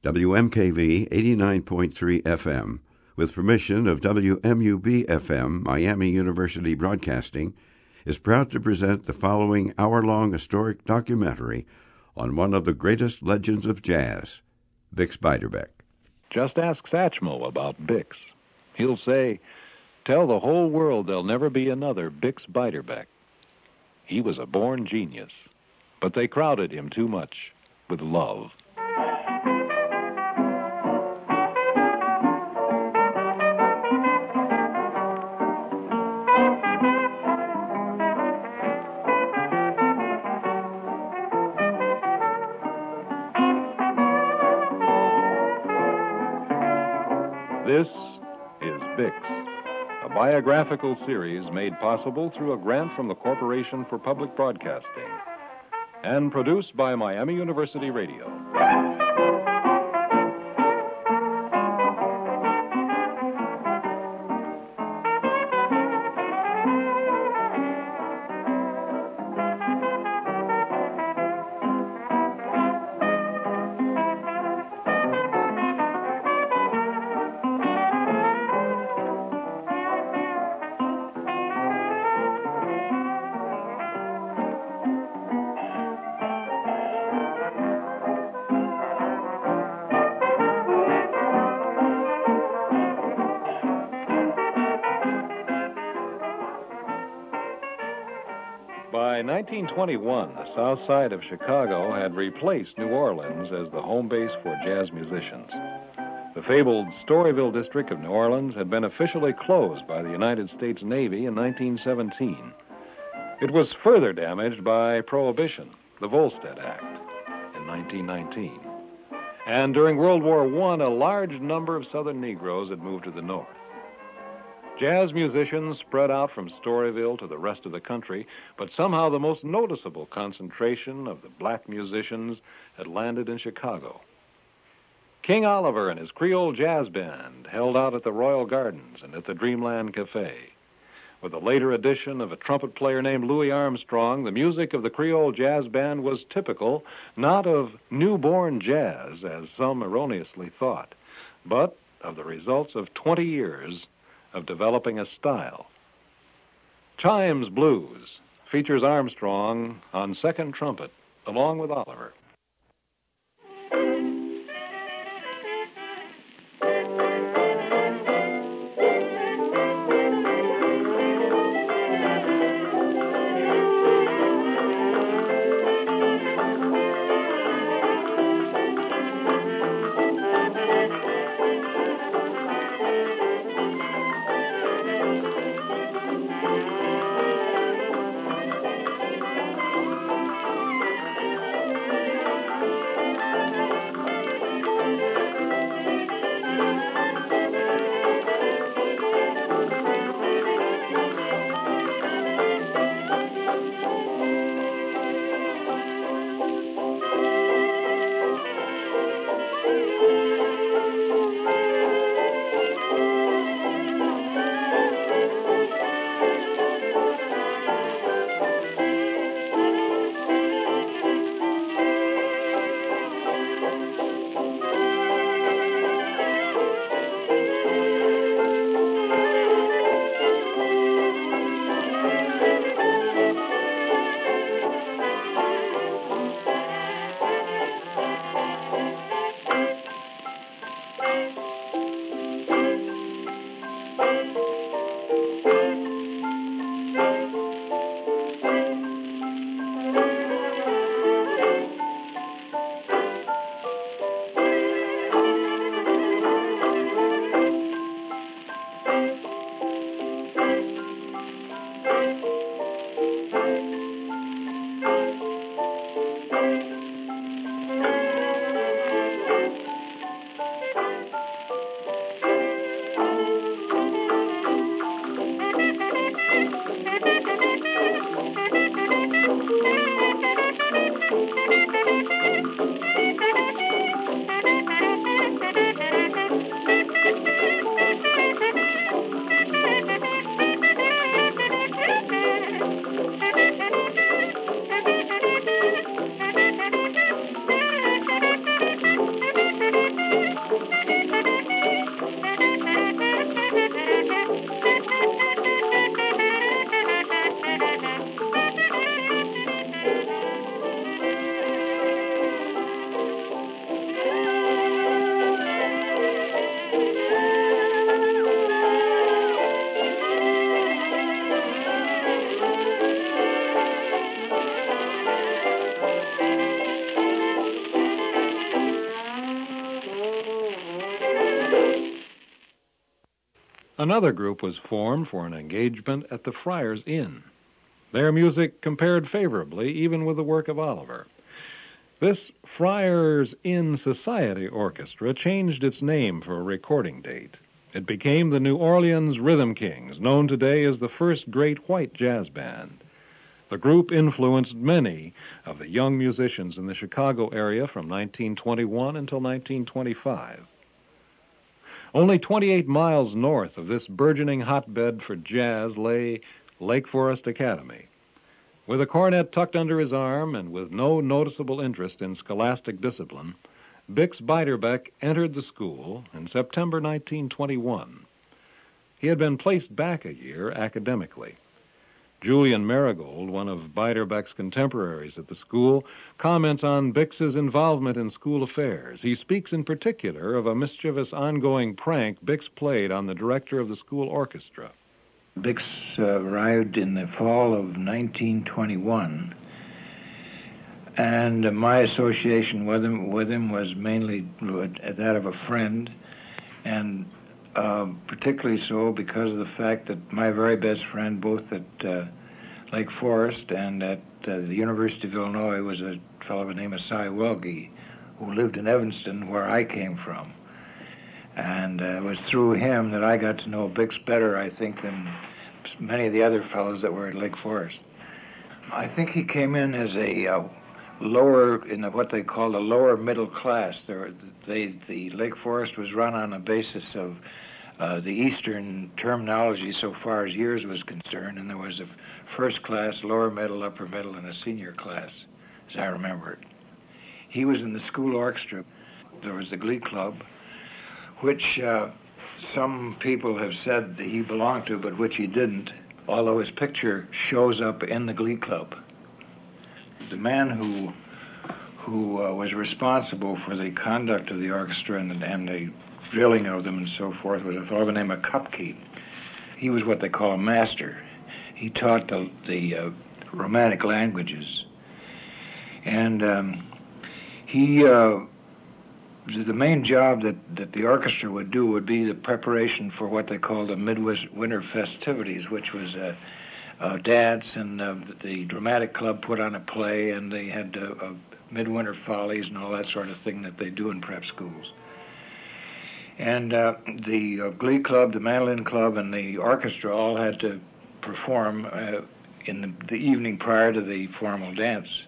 WMKV 89.3 FM, with permission of WMUB FM, Miami University Broadcasting, is proud to present the following hour-long historic documentary on one of the greatest legends of jazz, Bix Beiderbecke. Just ask Satchmo about Bix. He'll say, "Tell the whole world there'll never be another Bix Beiderbecke." He was a born genius, but they crowded him too much with love. This is Bix, a biographical series made possible through a grant from the Corporation for Public Broadcasting and produced by Miami University Radio. By 1921, the south side of Chicago had replaced New Orleans as the home base for jazz musicians. The fabled Storyville district of New Orleans had been officially closed by the United States Navy in 1917. It was further damaged by Prohibition, the Volstead Act, in 1919. And during World War I, a large number of Southern Negroes had moved to the north. Jazz musicians spread out from Storyville to the rest of the country, but somehow the most noticeable concentration of the black musicians had landed in Chicago. King Oliver and his Creole Jazz Band held out at the Royal Gardens and at the Dreamland Cafe. With a later addition of a trumpet player named Louis Armstrong, the music of the Creole Jazz Band was typical, not of newborn jazz, as some erroneously thought, but of the results of 20 years of developing a style. Chimes Blues features Armstrong on second trumpet, along with Oliver. Another group was formed for an engagement at the Friars Inn. Their music compared favorably even with the work of Oliver. This Friars Inn Society Orchestra changed its name for a recording date. It became the New Orleans Rhythm Kings, known today as the first great white jazz band. The group influenced many of the young musicians in the Chicago area from 1921 until 1925. Only 28 miles north of this burgeoning hotbed for jazz lay Lake Forest Academy. With a cornet tucked under his arm and with no noticeable interest in scholastic discipline, Bix Beiderbecke entered the school in September 1921. He had been placed back a year academically. Julian Marigold, one of Beiderbecke's contemporaries at the school, comments on Bix's involvement in school affairs. He speaks in particular of a mischievous ongoing prank Bix played on the director of the school orchestra. Bix arrived in the fall of 1921, and my association with him was mainly that of a friend, and particularly so because of the fact that my very best friend, both at Lake Forest and at the University of Illinois, was a fellow by the name of Cy Welge, who lived in Evanston, where I came from. And it was through him that I got to know Bix better, I think, than many of the other fellows that were at Lake Forest. I think he came in as a lower, in what they call the lower middle class. The Lake Forest was run on the basis of the Eastern terminology so far as years was concerned, and there was a first class, lower middle, upper middle, and a senior class, as I remember it. He was in the school orchestra. There was the Glee Club, which some people have said that he belonged to, but which he didn't, although his picture shows up in the Glee Club. The man who was responsible for the conduct of the orchestra and the drilling of them and so forth was a fellow by the name of Kupke. He was what they call a master. He taught the Romantic languages. And the main job that the orchestra would do would be the preparation for what they called the midwinter festivities, which was a dance, and the dramatic club put on a play, and they had midwinter follies and all that sort of thing that they do in prep schools. And the Glee Club, the Mandolin Club, and the orchestra all had to perform in the evening prior to the formal dance.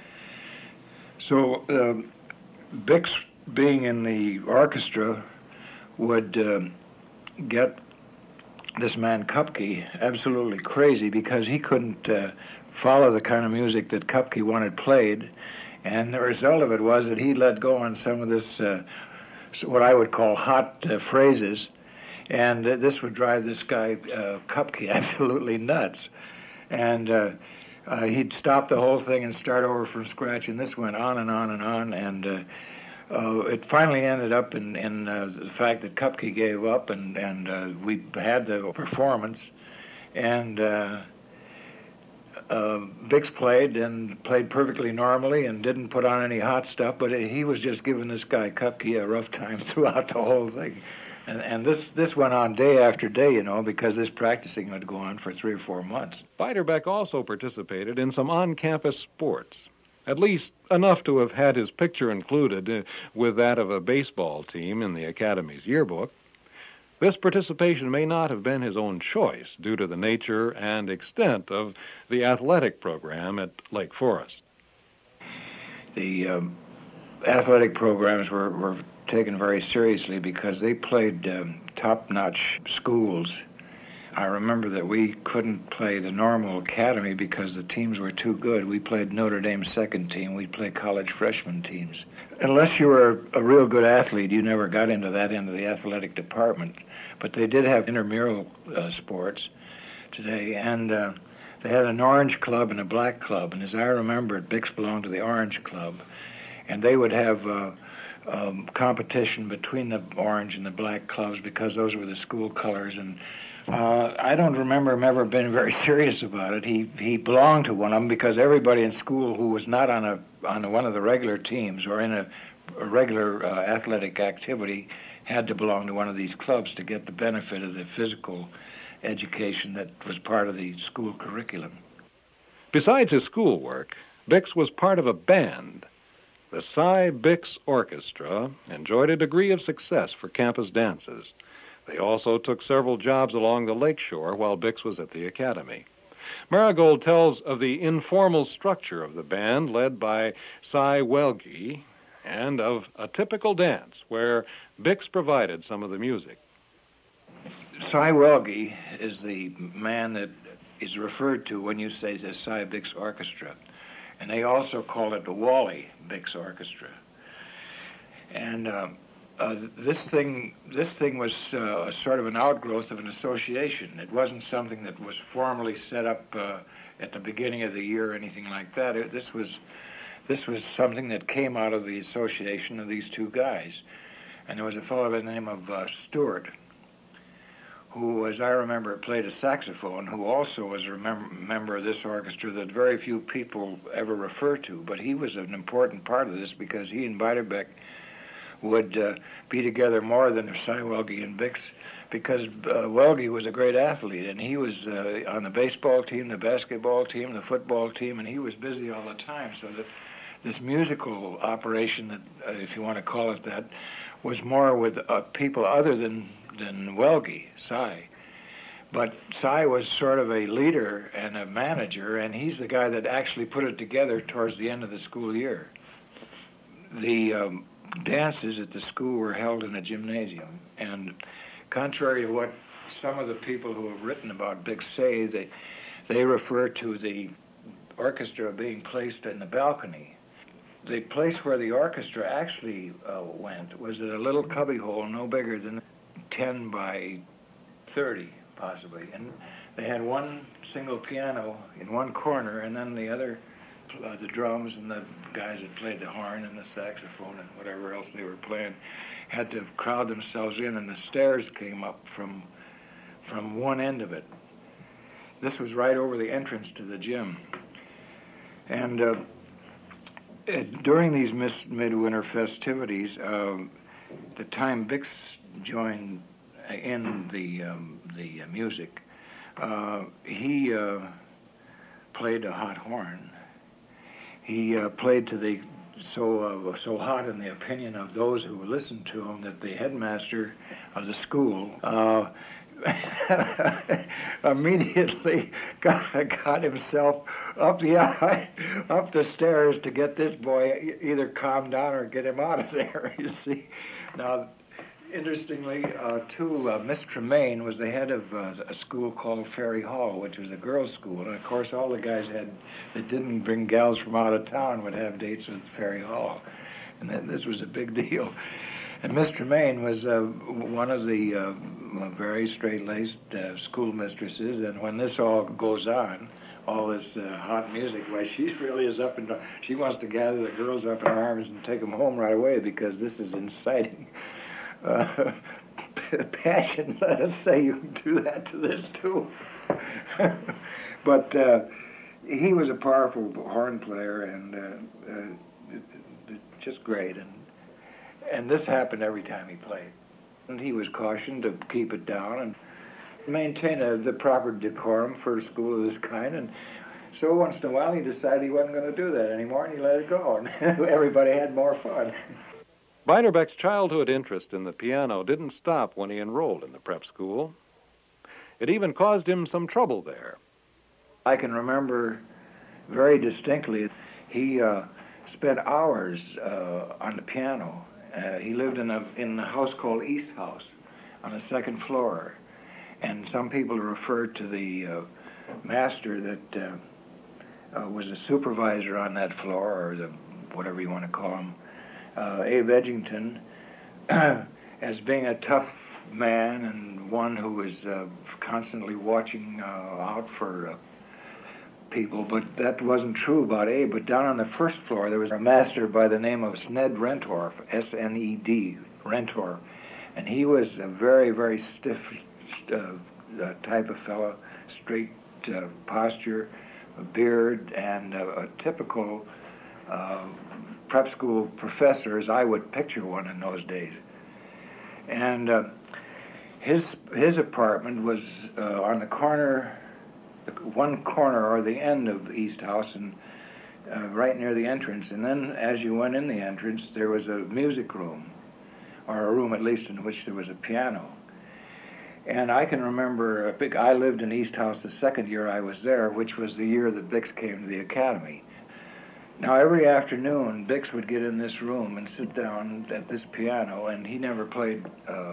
So Bix, being in the orchestra, would get this man Kupke absolutely crazy because he couldn't follow the kind of music that Kupke wanted played, and the result of it was that he let go on some of this what I would call hot phrases, and this would drive this guy Kupke absolutely nuts, and he'd stop the whole thing and start over from scratch, and this went on and on and on, and it finally ended up in the fact that Kupke gave up, and we had the performance, and Bix played perfectly normally and didn't put on any hot stuff, but he was just giving this guy Kupke a rough time throughout the whole thing. And this went on day after day, because this practicing would go on for 3 or 4 months. Beiderbecke also participated in some on-campus sports, at least enough to have had his picture included with that of a baseball team in the Academy's yearbook. This participation may not have been his own choice due to the nature and extent of the athletic program at Lake Forest. The athletic programs were taken very seriously because they played top-notch schools. I remember that we couldn't play the normal academy because the teams were too good. We played Notre Dame's second team. We'd play college freshman teams. Unless you were a real good athlete, you never got into that end of the athletic department. But they did have intramural sports today, and they had an orange club and a black club. And as I remember it, Bix belonged to the orange club. And they would have competition between the orange and the black clubs because those were the school colors. And I don't remember him ever being very serious about it. He belonged to one of them because everybody in school who was not on one of the regular teams or in a a regular athletic activity had to belong to one of these clubs to get the benefit of the physical education that was part of the school curriculum. Besides his schoolwork, Bix was part of a band. The Cy Bix Orchestra enjoyed a degree of success for campus dances. They also took several jobs along the lakeshore while Bix was at the academy. Marigold tells of the informal structure of the band led by Cy Welge and of a typical dance where Bix provided some of the music. Cy Welge is the man that is referred to when you say the Cy Bix Orchestra. And they also call it the Wally Bix Orchestra. And this thing was sort of an outgrowth of an association. It wasn't something that was formally set up at the beginning of the year or anything like that. This was something that came out of the association of these two guys. And there was a fellow by the name of Stewart, who, as I remember, played a saxophone, who also was a member of this orchestra that very few people ever refer to. But he was an important part of this because he and Beiderbecke would be together more than Cy Welge and Bix, because Welge was a great athlete, and he was on the baseball team, the basketball team, the football team, and he was busy all the time, so that this musical operation, that if you want to call it that, was more with people other than Welge, Cy. But Cy was sort of a leader and a manager, and he's the guy that actually put it together towards the end of the school year. The dances at the school were held in a gymnasium, and contrary to what some of the people who have written about Bix say, they refer to the orchestra being placed in the balcony. The place where the orchestra actually went was at a little cubbyhole no bigger than 10 by 30, possibly. And they had one single piano in one corner, and then the other, the drums and the guys that played the horn and the saxophone and whatever else they were playing, had to crowd themselves in, and the stairs came up from one end of it. This was right over the entrance to the gym. And during these midwinter festivities, the time Bix joined in the music, he played a hot horn. He played to the so hot in the opinion of those who listened to him that the headmaster of the school immediately got himself up the stairs to get this boy either calmed down or get him out of there. You see, now interestingly, Miss Tremaine was the head of a school called Ferry Hall, which was a girls' school, and of course all the guys that didn't bring gals from out of town would have dates with Ferry Hall, and then this was a big deal. And Miss Tremaine was one of the very straight-laced school mistresses, and when this all goes on, all this hot music, why she really is up and she wants to gather the girls up in her arms and take them home right away, because this is inciting passion. Let us say you can do that to this too. But he was a powerful horn player and just great. And this happened every time he played. And he was cautioned to keep it down and maintain the proper decorum for a school of this kind. And so once in a while he decided he wasn't going to do that anymore, and he let it go. And everybody had more fun. Beiderbecke's childhood interest in the piano didn't stop when he enrolled in the prep school. It even caused him some trouble there. I can remember very distinctly, he spent hours on the piano. He lived in a house called East House on the second floor. And some people referred to the master that was a supervisor on that floor, or whatever you want to call him, Abe Edgington, as being a tough man and one who was constantly watching out for people. But that wasn't true about Abe. But down on the first floor, there was a master by the name of Sned Rentorf, S-N-E-D, Rentorf. And he was a very, very stiff type of fellow, straight posture, a beard, and a typical prep school professor as I would picture one in those days. And his apartment was on the corner, one corner or the end of East House, and right near the entrance. And then as you went in the entrance, there was a music room, or a room at least in which there was a piano. And I can remember, I lived in East House the second year I was there, which was the year that Bix came to the Academy. Now, every afternoon, Bix would get in this room and sit down at this piano, and he never played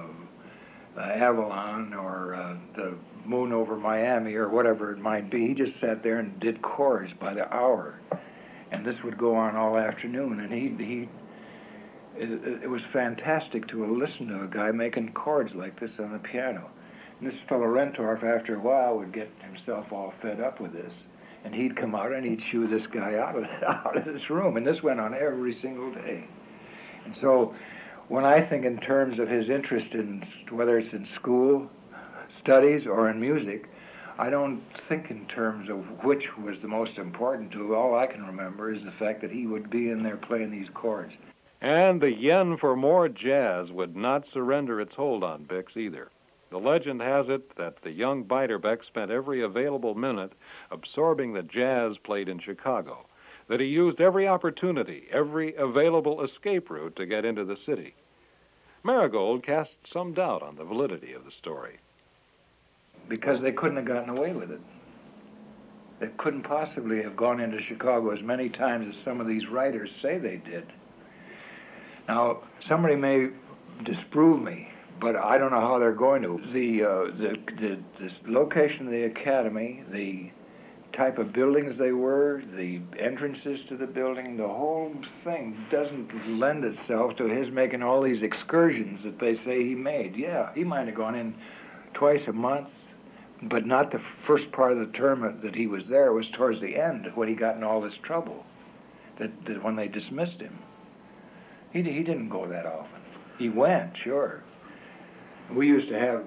Avalon or the Moon Over Miami or whatever it might be. He just sat there and did chords by the hour. And this would go on all afternoon, and it was fantastic to listen to a guy making chords like this on the piano. And this fellow Rentorf, after a while, would get himself all fed up with this. And he'd come out and he'd shoo this guy out of this room. And this went on every single day. And so when I think in terms of his interest in, whether it's in school, studies, or in music, I don't think in terms of which was the most important to. All I can remember is the fact that he would be in there playing these chords. And the yen for more jazz would not surrender its hold on Bix either. The legend has it that the young Beiderbecke spent every available minute absorbing the jazz played in Chicago, that he used every opportunity, every available escape route to get into the city. Marigold cast some doubt on the validity of the story. Because they couldn't have gotten away with it. They couldn't possibly have gone into Chicago as many times as some of these writers say they did. Now, somebody may disprove me, but I don't know how they're going to. The location of the Academy, the type of buildings they were, the entrances to the building, the whole thing doesn't lend itself to his making all these excursions that they say he made. Yeah, he might have gone in twice a month, but not the first part of the term that he was there. It was towards the end when he got in all this trouble, that when they dismissed him. He didn't go that often. He went, sure. We used to have,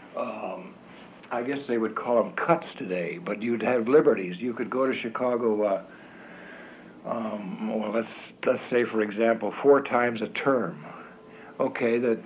I guess they would call them cuts today, but you'd have liberties. You could go to Chicago, well, let's say, for example, 4 times a term. Okay, the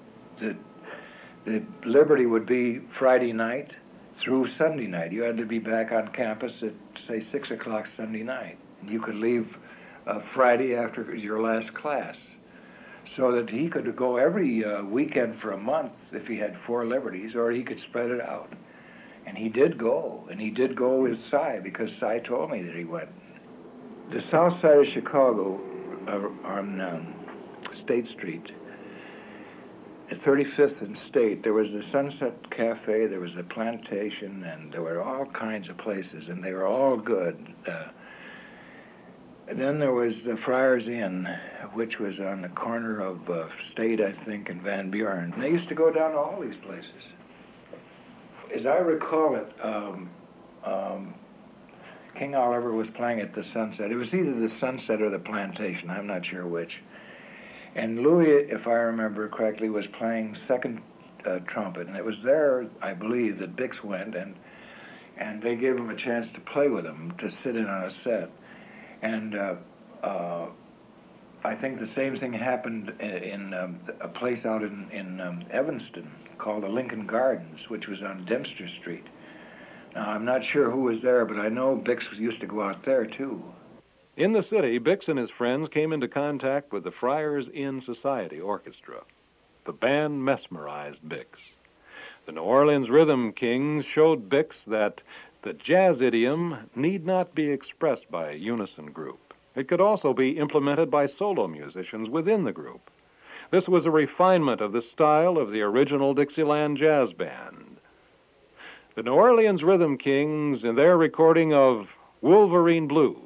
liberty would be Friday night through Sunday night. You had to be back on campus at, say, 6 o'clock Sunday night. And you could leave Friday after your last class. So that he could go every weekend for a month if he had 4 liberties, or he could spread it out. And he did go, and he did go with Cy, because Cy told me that he went. The south side of Chicago, on State Street, at 35th and State, there was the Sunset Cafe, there was the Plantation, and there were all kinds of places, and they were all good. And then there was the Friars Inn, which was on the corner of State, I think, and Van Buren. And they used to go down to all these places. As I recall it, King Oliver was playing at the Sunset. It was either the Sunset or the Plantation, I'm not sure which. And Louis, if I remember correctly, was playing second trumpet. And it was there, I believe, that Bix went, and they gave him a chance to play with him, to sit in on a set. And I think the same thing happened in a place out in Evanston called the Lincoln Gardens, which was on Dempster Street. Now, I'm not sure who was there, but I know Bix used to go out there, too. In the city, Bix and his friends came into contact with the Friars Inn Society Orchestra. The band mesmerized Bix. The New Orleans Rhythm Kings showed Bix that the jazz idiom need not be expressed by a unison group. It could also be implemented by solo musicians within the group. This was a refinement of the style of the original Dixieland Jazz Band. The New Orleans Rhythm Kings in their recording of Wolverine Blues.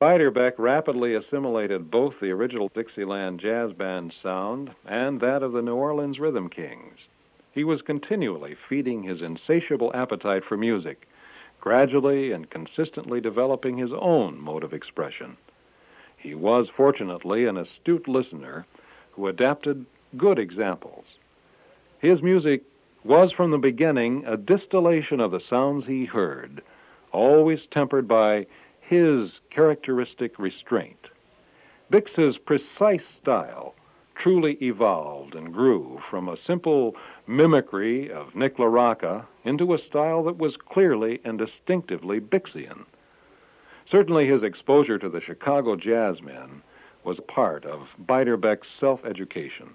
Beiderbecke rapidly assimilated both the original Dixieland jazz band sound and that of the New Orleans Rhythm Kings. He was continually feeding his insatiable appetite for music, gradually and consistently developing his own mode of expression. He was, fortunately, an astute listener who adapted good examples. His music was from the beginning a distillation of the sounds he heard, always tempered by his characteristic restraint. Bix's precise style truly evolved and grew from a simple mimicry of Nick LaRocca into a style that was clearly and distinctively Bixian. Certainly his exposure to the Chicago jazzmen was part of Beiderbecke's self-education.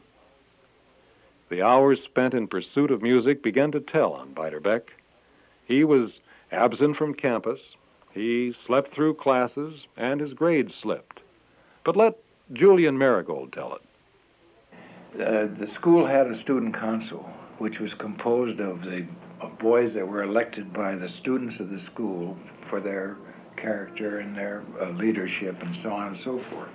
The hours spent in pursuit of music began to tell on Beiderbecke. He was absent from campus, he slept through classes, and his grades slipped. But let Julian Marigold tell it. The school had a student council, which was composed of the boys that were elected by the students of the school for their character and their leadership and so on and so forth.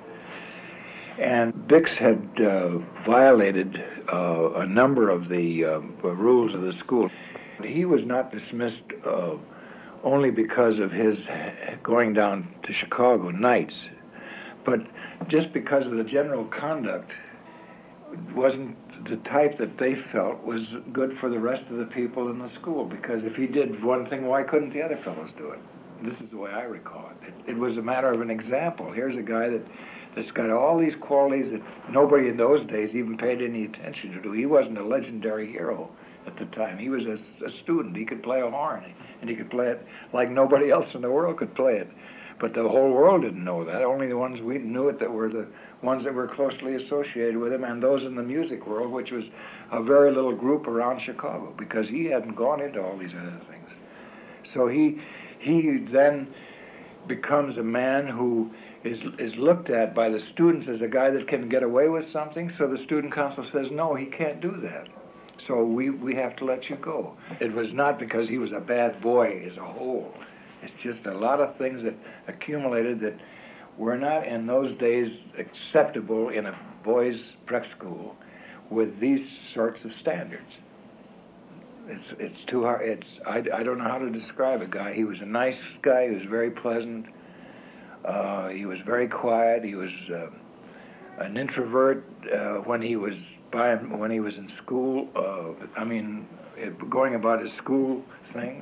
And Bix had violated a number of the rules of the school. He was not dismissed only because of his going down to Chicago nights, but just because of the general conduct wasn't the type that they felt was good for the rest of the people in the school, because if he did one thing, why couldn't the other fellows do it? This is the way I recall it. It was a matter of an example. Here's a guy that's got all these qualities that nobody in those days even paid any attention to. He wasn't a legendary hero at the time. He was a student. He could play a horn, and he could play it like nobody else in the world could play it. But the whole world didn't know that. Only the ones we knew it that were the ones that were closely associated with him, and those in the music world, which was a very little group around Chicago, because he hadn't gone into all these other things. So he then becomes a man who is looked at by the students as a guy that can get away with something, so the student council says, no, he can't do that. So we have to let you go. It was not because he was a bad boy as a whole. It's just a lot of things that accumulated that were not in those days acceptable in a boys' prep school with these sorts of standards. It's too hard. I don't know how to describe a guy. He was a nice guy. He was very pleasant. He was very quiet. He was an introvert when he was in school. Going about his school things.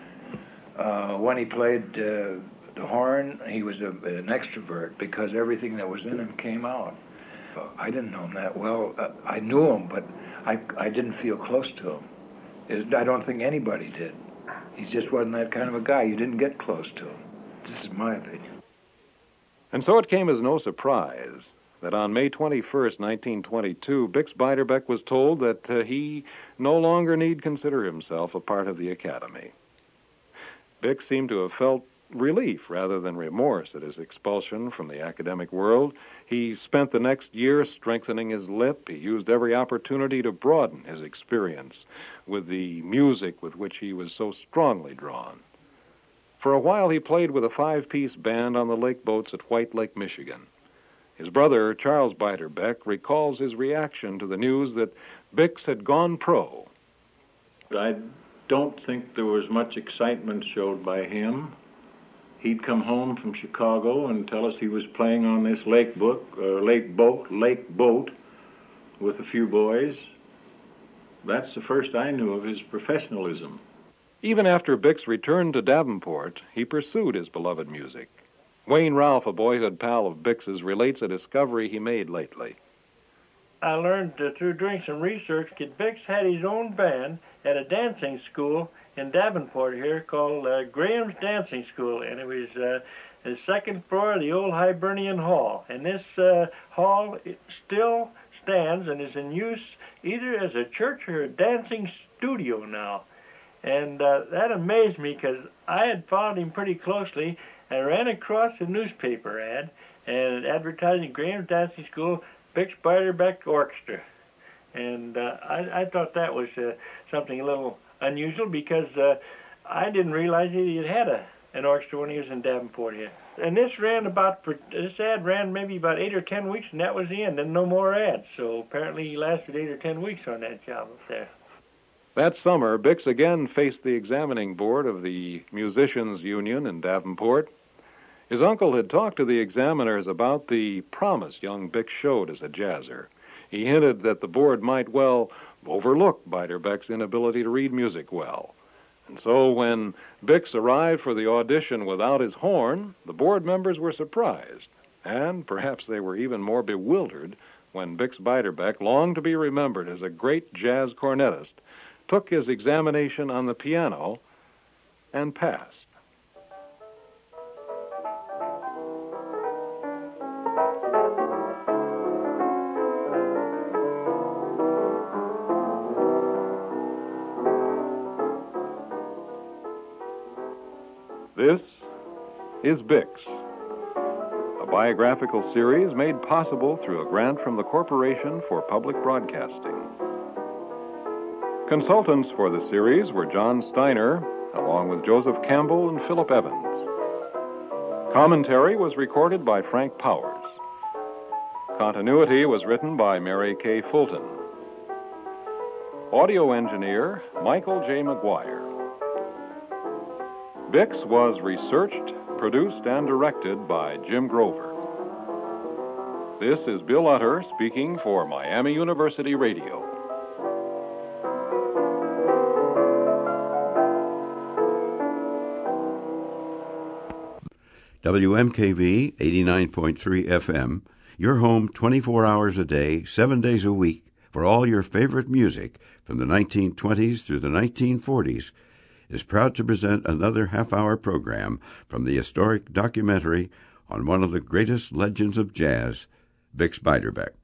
When he played the horn, he was an extrovert because everything that was in him came out. I didn't know him that well. I knew him, but I didn't feel close to him. I don't think anybody did. He just wasn't that kind of a guy. You didn't get close to him. This is my opinion. And so it came as no surprise that on May 21st, 1922, Bix Beiderbecke was told that he no longer need consider himself a part of the Academy. Bix seemed to have felt relief rather than remorse at his expulsion from the academic world. He spent the next year strengthening his lip. He used every opportunity to broaden his experience with the music with which he was so strongly drawn. For a while, he played with a 5-piece band on the lake boats at White Lake, Michigan. His brother, Charles Beiderbecke, recalls his reaction to the news that Bix had gone pro. I don't think there was much excitement showed by him. He'd come home from Chicago and tell us he was playing on this lake boat with a few boys. That's the first I knew of his professionalism. Even after Bix returned to Davenport, he pursued his beloved music. Wayne Ralph, a boyhood pal of Bix's, relates a discovery he made lately. I learned through doing some research that Bix had his own band at a dancing school in Davenport here called Graham's Dancing School, and it was the second floor of the old Hibernian Hall. And this hall still stands and is in use either as a church or a dancing studio now. And that amazed me because I had followed him pretty closely and ran across a newspaper ad and advertising Graham's Dancing School, Bix Beiderbecke Orchestra. And I thought that was something a little unusual because I didn't realize he had an orchestra when he was in Davenport here. And this ad ran maybe about 8 or 10 weeks, and that was the end, and no more ads. So apparently he lasted 8 or 10 weeks on that job up there. That summer, Bix again faced the examining board of the Musicians Union in Davenport. His uncle had talked to the examiners about the promise young Bix showed as a jazzer. He hinted that the board might well overlook Beiderbecke's inability to read music well. And so when Bix arrived for the audition without his horn, the board members were surprised. And perhaps they were even more bewildered when Bix Beiderbecke, long to be remembered as a great jazz cornetist, took his examination on the piano and passed. This is Bix, a biographical series made possible through a grant from the Corporation for Public Broadcasting. Consultants for the series were John Steiner, along with Joseph Campbell and Philip Evans. Commentary was recorded by Frank Powers. Continuity was written by Mary Kay Fulton. Audio engineer, Michael J. McGuire. Bix was researched, produced, and directed by Jim Grover. This is Bill Utter speaking for Miami University Radio. WMKV 89.3 FM, your home 24 hours a day, 7 days a week, for all your favorite music from the 1920s through the 1940s, is proud to present another half-hour program from the historic documentary on one of the greatest legends of jazz, Bix Beiderbecke.